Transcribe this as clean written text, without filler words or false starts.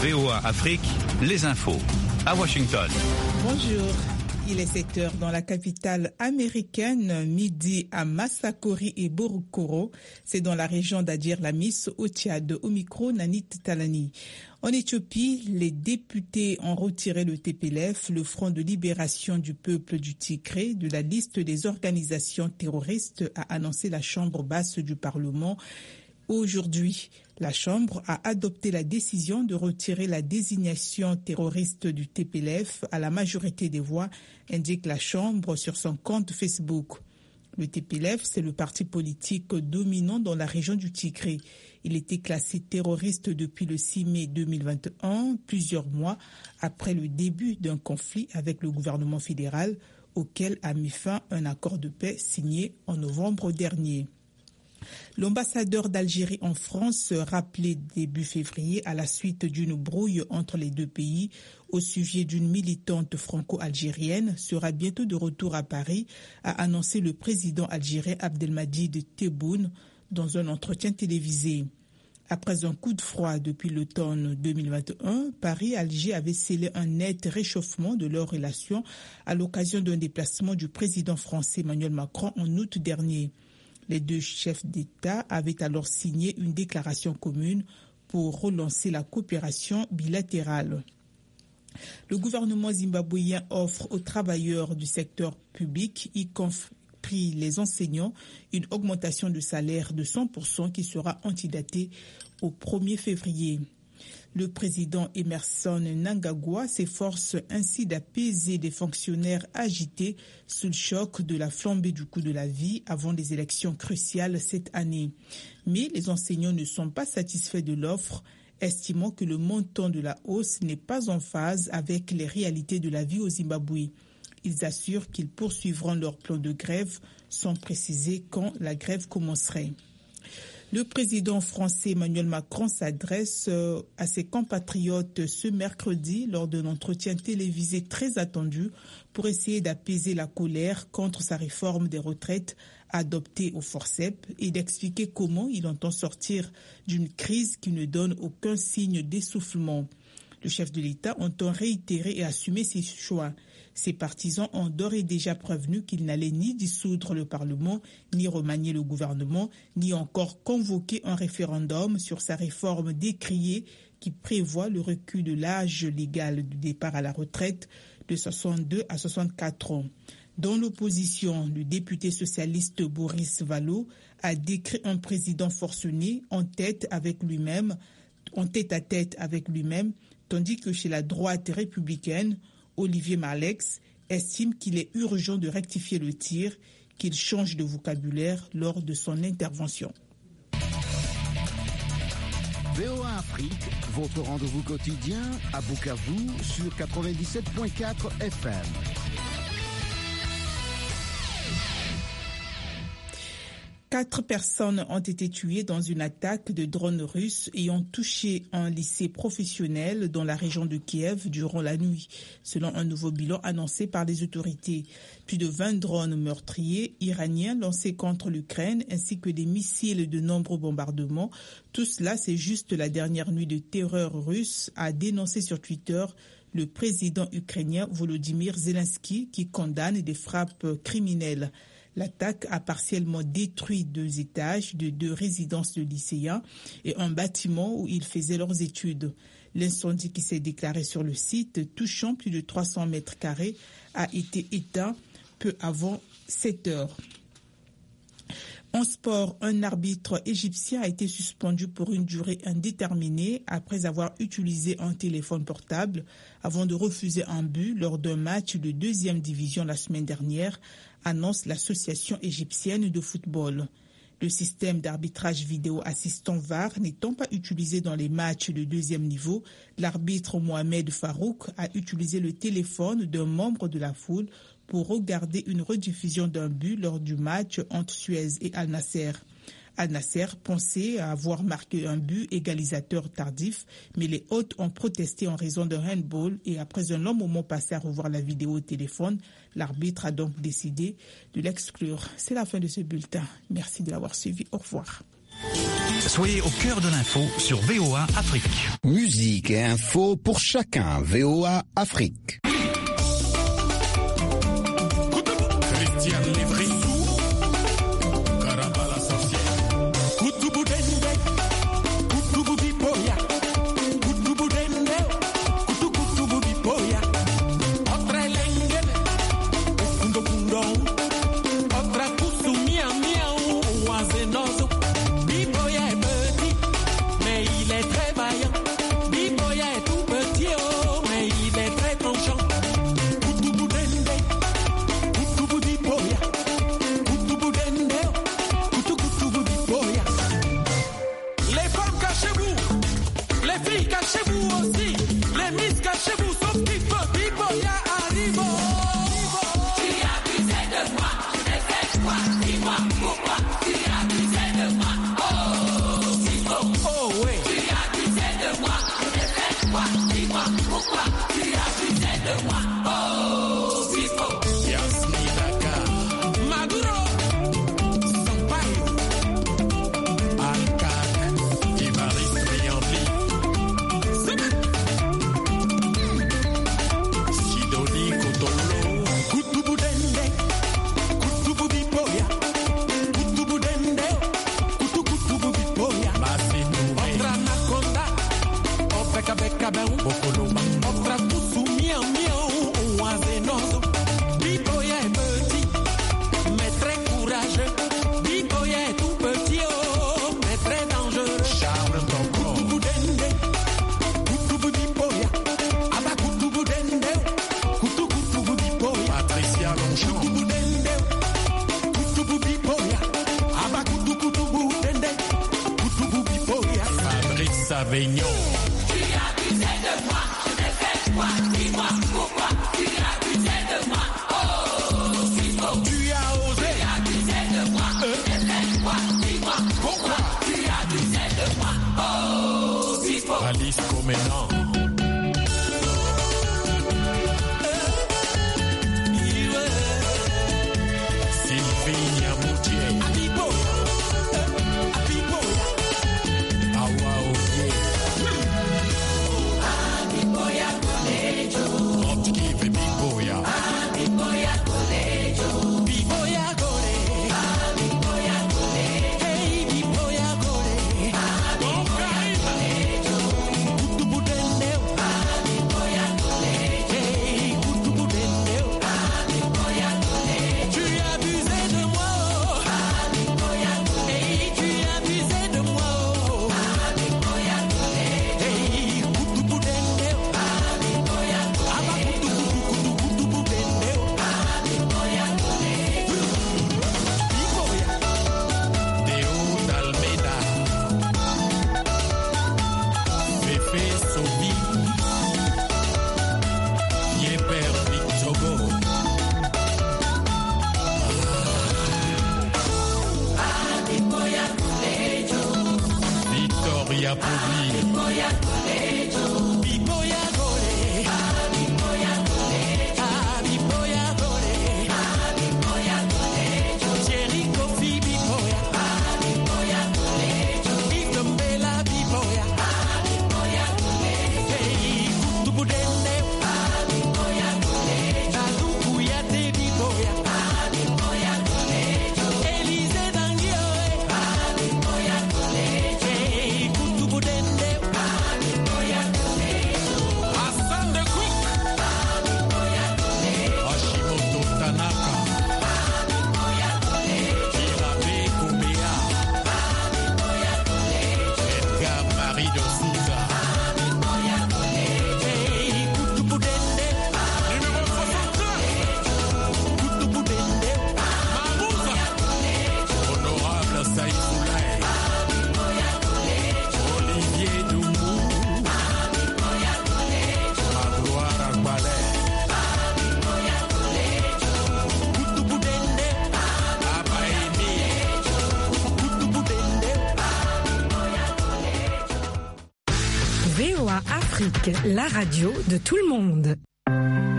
VOA Afrique, les infos. À Washington. Bonjour. Il est 7h dans la capitale américaine, midi à Massakori et Borokoro. C'est dans la région d'Adir Lamis, au Tchad. Au micro, Nanit Talani. En Éthiopie, les députés ont retiré le TPLF, le Front de libération du peuple du Tigré, de la liste des organisations terroristes, a annoncé la Chambre basse du Parlement. Aujourd'hui, la Chambre a adopté la décision de retirer la désignation terroriste du TPLF à la majorité des voix, indique la Chambre sur son compte Facebook. Le TPLF, c'est le parti politique dominant dans la région du Tigré. Il était classé terroriste depuis le 6 mai 2021, plusieurs mois après le début d'un conflit avec le gouvernement fédéral, auquel a mis fin un accord de paix signé en novembre dernier. L'ambassadeur d'Algérie en France, rappelé début février à la suite d'une brouille entre les deux pays au sujet d'une militante franco-algérienne, sera bientôt de retour à Paris, a annoncé le président algérien Abdelmadjid Tebboune dans un entretien télévisé. Après un coup de froid depuis l'automne 2021, Paris et Alger avaient scellé un net réchauffement de leurs relations à l'occasion d'un déplacement du président français Emmanuel Macron en août dernier. Les deux chefs d'État avaient alors signé une déclaration commune pour relancer la coopération bilatérale. Le gouvernement zimbabwéen offre aux travailleurs du secteur public, y compris les enseignants, une augmentation de salaire de 100% qui sera antidatée au 1er février. Le président Emerson Mnangagwa s'efforce ainsi d'apaiser des fonctionnaires agités sous le choc de la flambée du coût de la vie avant les élections cruciales cette année. Mais les enseignants ne sont pas satisfaits de l'offre, estimant que le montant de la hausse n'est pas en phase avec les réalités de la vie au Zimbabwe. Ils assurent qu'ils poursuivront leur plan de grève sans préciser quand la grève commencerait. Le président français Emmanuel Macron s'adresse à ses compatriotes ce mercredi lors d'un entretien télévisé très attendu pour essayer d'apaiser la colère contre sa réforme des retraites adoptée au forceps et d'expliquer comment il entend sortir d'une crise qui ne donne aucun signe d'essoufflement. Le chef de l'État entend réitérer et assumer ses choix. Ses partisans ont d'ores et déjà prévenu qu'ils n'allaient ni dissoudre le Parlement, ni remanier le gouvernement, ni encore convoquer un référendum sur sa réforme décriée qui prévoit le recul de l'âge légal du départ à la retraite de 62 à 64 ans. Dans l'opposition, le député socialiste Boris Vallaud a décrit un président forcené en tête à tête avec lui-même, tandis que chez la droite républicaine, Olivier Marleix estime qu'il est urgent de rectifier le tir, qu'il change de vocabulaire lors de son intervention. VOA Afrique, votre rendez-vous quotidien à Bukavu sur 97.4 FM. Quatre personnes ont été tuées dans une attaque de drones russes ayant touché un lycée professionnel dans la région de Kiev durant la nuit, selon un nouveau bilan annoncé par les autorités. Plus de 20 drones meurtriers iraniens lancés contre l'Ukraine ainsi que des missiles de nombreux bombardements. Tout cela, c'est juste la dernière nuit de terreur russe, a dénoncé sur Twitter le président ukrainien Volodymyr Zelensky qui condamne des frappes criminelles. L'attaque a partiellement détruit 2 étages de 2 résidences de lycéens et un bâtiment où ils faisaient leurs études. L'incendie qui s'est déclaré sur le site, touchant plus de 300 mètres carrés, a été éteint peu avant 7 heures. En sport, un arbitre égyptien a été suspendu pour une durée indéterminée après avoir utilisé un téléphone portable avant de refuser un but lors d'un match de 2e division la semaine dernière, annonce l'association égyptienne de football. Le système d'arbitrage vidéo assistant VAR n'étant pas utilisé dans les matchs de 2e niveau, l'arbitre Mohamed Farouk a utilisé le téléphone d'un membre de la foule pour regarder une rediffusion d'un but lors du match entre Suez et Al Nasser. Al Nasser pensait avoir marqué un but égalisateur tardif, mais les hôtes ont protesté en raison d'un handball et après un long moment passé à revoir la vidéo au téléphone, l'arbitre a donc décidé de l'exclure. C'est la fin de ce bulletin. Merci de l'avoir suivi. Au revoir. Soyez au cœur de l'info sur VOA Afrique. Musique et info pour chacun. VOA Afrique. VOA Afrique, la radio de tout le monde.